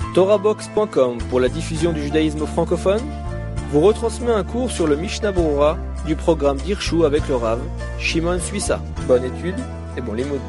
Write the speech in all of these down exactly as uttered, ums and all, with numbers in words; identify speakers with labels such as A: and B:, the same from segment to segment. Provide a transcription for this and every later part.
A: Torahbox point com pour la diffusion du judaïsme francophone vous retransmet un cours sur le Mishnah Berurah du programme d'Hirshu avec le Rav Shimon Suissa. Bonne étude et bon limoud.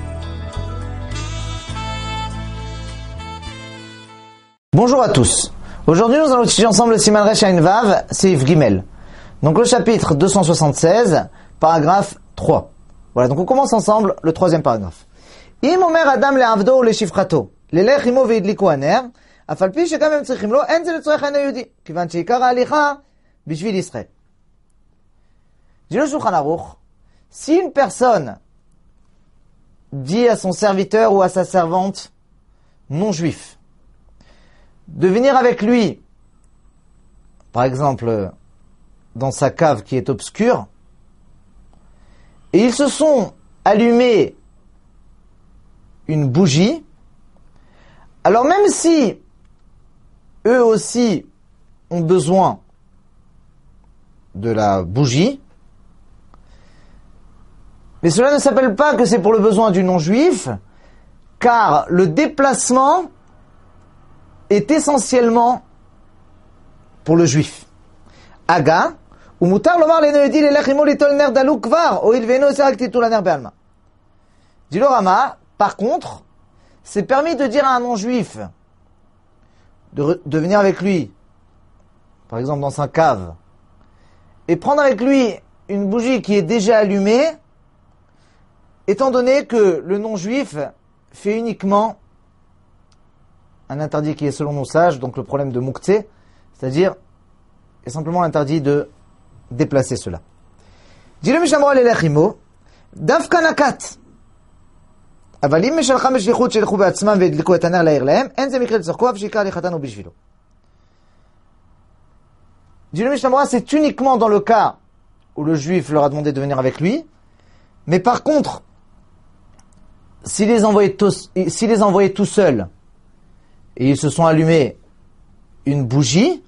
B: Bonjour à tous. Aujourd'hui, nous allons étudier ensemble le Siman Resh Ayin Vav, Seif Gimel. Donc le chapitre deux cent soixante-seize, paragraphe trois. Voilà, donc on commence ensemble le troisième paragraphe. Im omer adam le'avdo ou le'shifrato, lelech imo ve'idliku haner, אף על פי שגם הם צריכים לו, אין זה לצורך העין היהודי, כיוון שעיקר ההליכה בשביל ישראל. Dit le Shulchan Aruch, si une personne dit à son serviteur ou à sa servante non juif de venir avec lui, par exemple dans sa cave qui est obscure, et ils se sont allumés une bougie, alors même si eux aussi ont besoin de la bougie, mais cela ne s'appelle pas que c'est pour le besoin du non-juif, car le déplacement est essentiellement pour le juif. Aga, ou mutar lomar l'enoedi l'elech imo litol ner dalou kvar, oil ve'eno esarak titul haner be'alma. Dit le Rama, par contre, c'est permis de dire à un non-juif de, de venir avec lui, par exemple dans sa cave, et prendre avec lui une bougie qui est déjà allumée, étant donné que le non-juif fait uniquement un interdit qui est selon nos sages, donc le problème de Mouktsé, c'est-à-dire est simplement l'interdit de déplacer cela. Dit le Mishnah l'elech imo, dafka nakat. אבל אם משלחם בשליחות שילכו בעצמם והדליקו את הנר להעיר להם, אין זה מקרה לצורכו, אף שעיקר הליכתן הוא בשבילו. Dit le Mishnah, c'est uniquement dans le cas où le juif leur a demandé de venir avec lui, mais par contre, s'il les envoyait tous, s'il les envoyait tout seuls, et ils se sont allumés une bougie,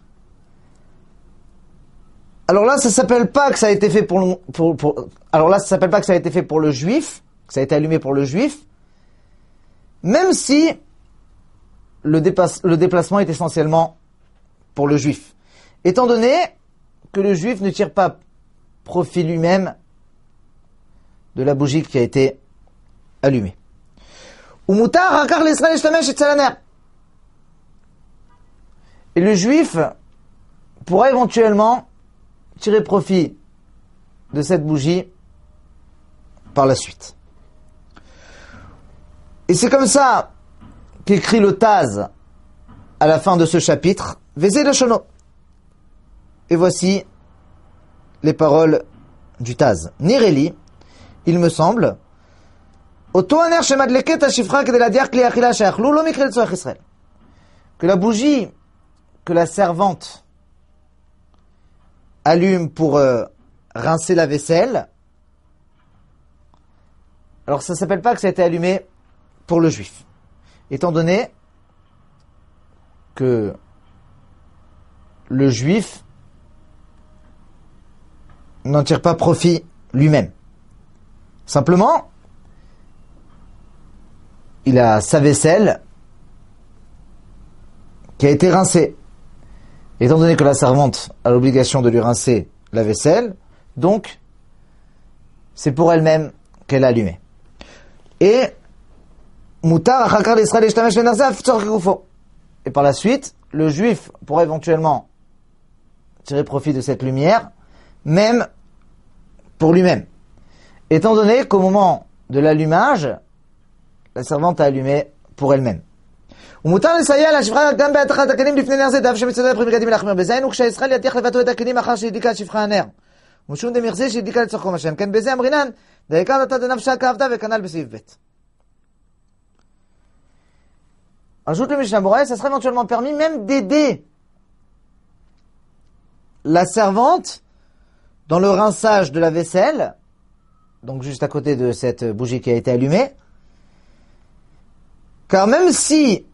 B: alors là, ça s'appelle pas que ça a été fait pour le, pour, pour, alors là, ça s'appelle pas que ça a été fait pour le juif, que ça a été allumé pour le juif, même si le, dépasse, le déplacement est essentiellement pour le juif. Étant donné que le juif ne tire pas profit lui-même de la bougie qui a été allumée. Et le juif pourra éventuellement tirer profit de cette bougie par la suite. Et c'est comme ça qu'écrit le Taz à la fin de ce chapitre, Vezé Lashono. Et voici les paroles du Taz. Nireli, il me semble, que la bougie que la servante allume pour euh, rincer la vaisselle, alors ça ne s'appelle pas que ça a été allumé pour le juif, étant donné que le juif n'en tire pas profit lui-même. Simplement, il a sa vaisselle qui a été rincée. Étant donné que la servante a l'obligation de lui rincer la vaisselle, donc c'est pour elle-même qu'elle a allumé. Et Et par la suite, le juif pourra éventuellement tirer profit de cette lumière, même pour lui-même. Étant donné qu'au moment de l'allumage, la servante a allumé pour elle-même. ומותר לסייע לשפחה גם בהתחת הכלים לפני נר זה, דף שמצדד הפרי בגדים להחמיר בזה, היינו כשהישראל ידיח לבטו את הכלים אחר שהדליקה את שפחה הנר. ומשום דמרזה שהדליקה לצורכו משם. כן בזה אמרינן, דעיקר נתת דנפשה כעבדה וכנ"ל בסעיף ב'. Ajoute le Mishnah Berurah, ça serait éventuellement permis même d'aider la servante dans le rinçage de la vaisselle, donc juste à côté de cette bougie qui a été allumée, car même si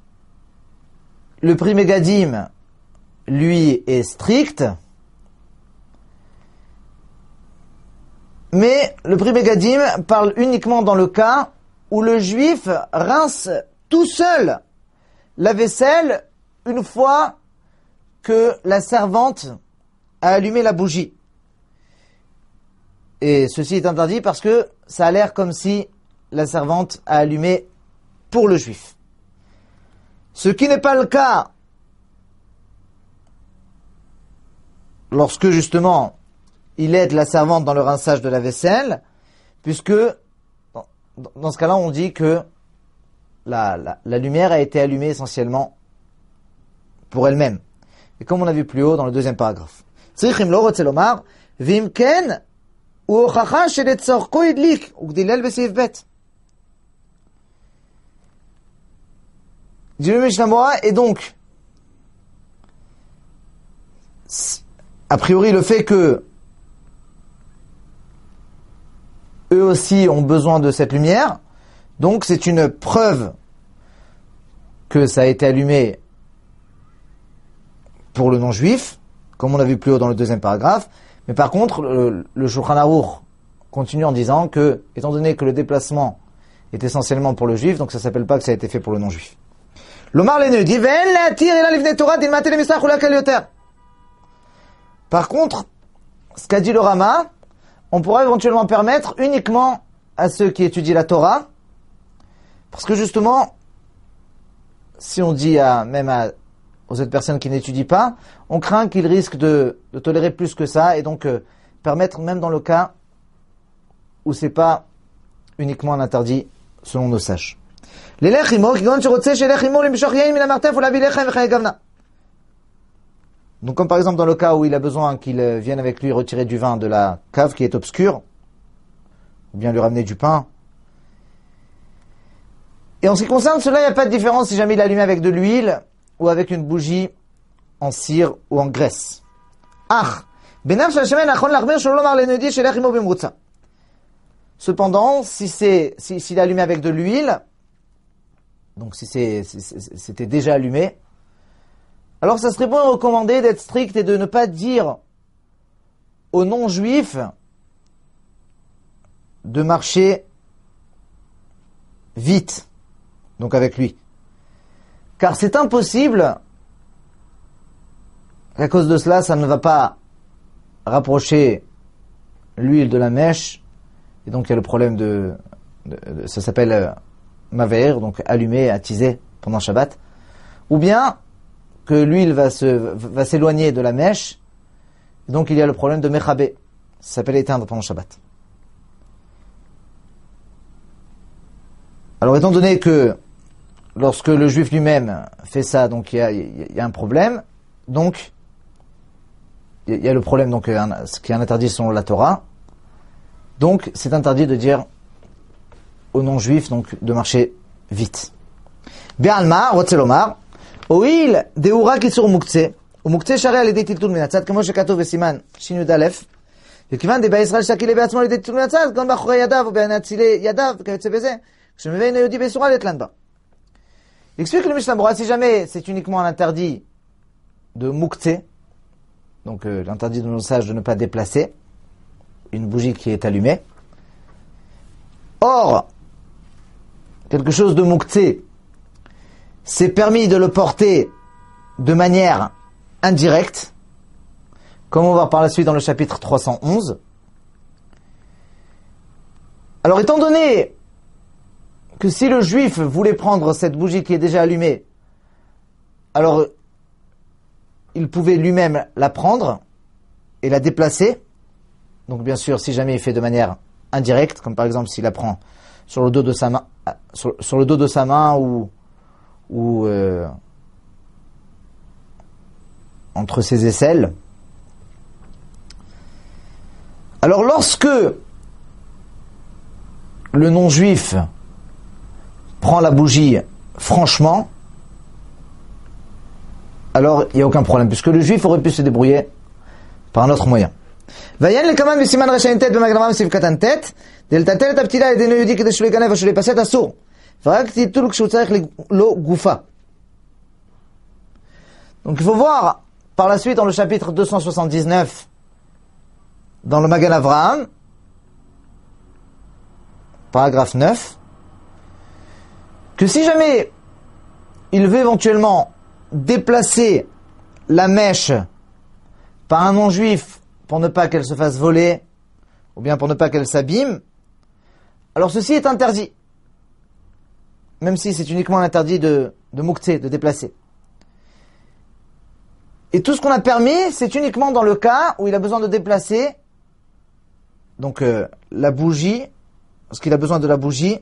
B: le Pri Megadim, lui, est strict, mais le Pri Megadim parle uniquement dans le cas où le juif rince tout seul la vaisselle une fois que la servante a allumé la bougie. Et ceci est interdit parce que ça a l'air comme si la servante a allumé pour le juif. Ce qui n'est pas le cas lorsque justement il aide la servante dans le rinçage de la vaisselle, puisque dans ce cas-là on dit que la, la, la lumière a été allumée essentiellement pour elle-même. Et comme on a vu plus haut dans le deuxième paragraphe. צריכים לא רוצה לומר, ואם כן, הוא הוכחה שלצורכו הדליק, וגדילל בסעיף ב'. dit le Mishnah Bora, et donc, a priori le fait que eux aussi ont besoin de cette lumière, donc c'est une preuve que ça a été allumé pour le non-juif, comme on a vu plus haut dans le deuxième paragraphe. Mais par contre, le, le Shulchan Aruch continue en disant que, étant donné que le déplacement est essentiellement pour le juif, donc ça s'appelle pas que ça a été fait pour le non-juif. L'Omar Lenu dit, par contre, ce qu'a dit le Rama, on pourra éventuellement permettre uniquement à ceux qui étudient la Torah, parce que justement, si on dit à, même à, aux autres personnes qui n'étudient pas, on craint qu'ils risquent de, de tolérer plus que ça, et donc euh, permettre même dans le cas où c'est pas uniquement un interdit selon nos sages. Donc comme par exemple dans le cas où il a besoin qu'il vienne avec lui retirer du vin de la cave qui est obscure, ou bien lui ramener du pain. Et en ce qui concerne cela, il n'y a pas de différence si jamais il allume avec de l'huile ou avec une bougie en cire ou en graisse. Cependant, si c'est si, s'il allume avec de l'huile, donc si c'est si c'était déjà allumé, alors ça serait bon recommandé d'être strict et de ne pas dire aux non-juifs de marcher vite, donc avec lui. Car c'est impossible, à cause de cela, ça ne va pas rapprocher l'huile de la mèche, et donc il y a le problème de, de, de ça s'appelle euh, maver, donc allumer, attiser pendant Shabbat, ou bien que l'huile va se va s'éloigner de la mèche, et donc il y a le problème de mechabé, ça s'appelle éteindre pendant Shabbat. Alors étant donné que lorsque le juif lui-même fait ça, donc il y a, il y a un problème, donc il y a le problème, donc un, ce qui est un interdit selon la Torah, donc c'est interdit de dire aux non-juifs donc de marcher vite. Be'alma, rotzelomar, oil deura kisur muktzeh, ou muktzeh shari al yedei tiltul min hatzad, kamo shekatuv besiman shin yud alef, וכיוון דבעי ישראל שקילה בעצמו על ידי תלול מהצד, גם באחורי ידיו או בהצילי ידיו, וכיוצא בזה, כשמביא אינו יהודי באיסורה לתלן בה. Il explique le Mishnah Bora, si jamais c'est uniquement un interdit de muktzeh, donc euh, l'interdit de nos sages de ne pas déplacer une bougie qui est allumée. Or, quelque chose de muktzeh, c'est permis de le porter de manière indirecte, comme on va voir par la suite dans le chapitre trois cent onze. Alors, étant donné que si le juif voulait prendre cette bougie qui est déjà allumée, alors il pouvait lui-même la prendre et la déplacer. Donc bien sûr, si jamais il fait de manière indirecte, comme par exemple s'il la prend sur le dos de sa main, sur, sur le dos de sa main ou, ou euh, entre ses aisselles. Alors lorsque le non-juif prend la bougie franchement, alors il n'y a aucun problème, puisque le juif aurait pu se débrouiller par un autre moyen. ויין לקמן בסימן רשעים ת' במגלמה בסעיף קטן ת' דלטלטל את הפתילה על ידי אינו יהודי כדי שלא ייגנב או שלא ייפסט אסור, ורק טיטול כשהוא צריך לו גופה. Donc il faut voir par la suite dans le chapitre deux cent soixante-dix-neuf dans le Magen Avraham, paragraphe neuf, que si jamais il veut éventuellement déplacer la mèche par un non-juif pour ne pas qu'elle se fasse voler, ou bien pour ne pas qu'elle s'abîme, alors ceci est interdit. Même si c'est uniquement interdit de, de mouktsé, de déplacer. Et tout ce qu'on a permis, c'est uniquement dans le cas où il a besoin de déplacer donc euh, la bougie, lorsqu'il a besoin de la bougie,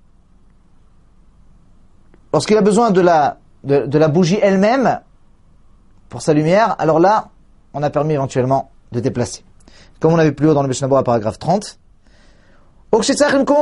B: lorsqu'il a besoin de la, de, de la bougie elle-même pour sa lumière, alors là, on a permis éventuellement de déplacer. Comme on avait plus haut dans le Mishnah Berurah, paragraphe trente. Ou bien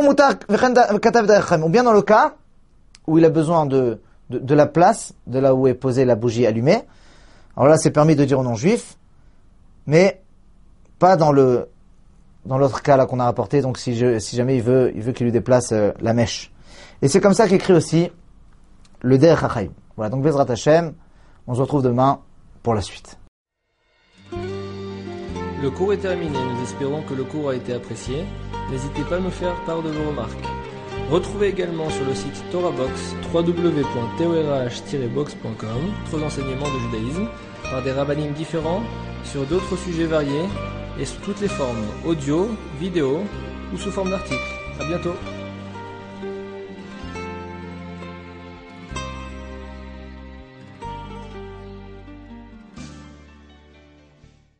B: dans le cas où il a besoin de, de, de la place, de là où est posée la bougie allumée. Alors là, c'est permis de dire aux non-juifs, mais pas dans le dans l'autre cas là qu'on a rapporté. Donc si, je, si jamais il veut, il veut qu'il lui déplace euh, la mèche. Et c'est comme ça qu'écrit aussi le Derech HaChaim. Voilà, donc Bezrat Hashem, on se retrouve demain pour la suite.
A: Le cours est terminé, nous espérons que le cours a été apprécié. N'hésitez pas à nous faire part de vos remarques. Retrouvez également sur le site TorahBox w w w point torah tiret box point com d'autres enseignements de judaïsme par des rabbinim différents sur d'autres sujets variés et sous toutes les formes audio, vidéo ou sous forme d'articles. À bientôt.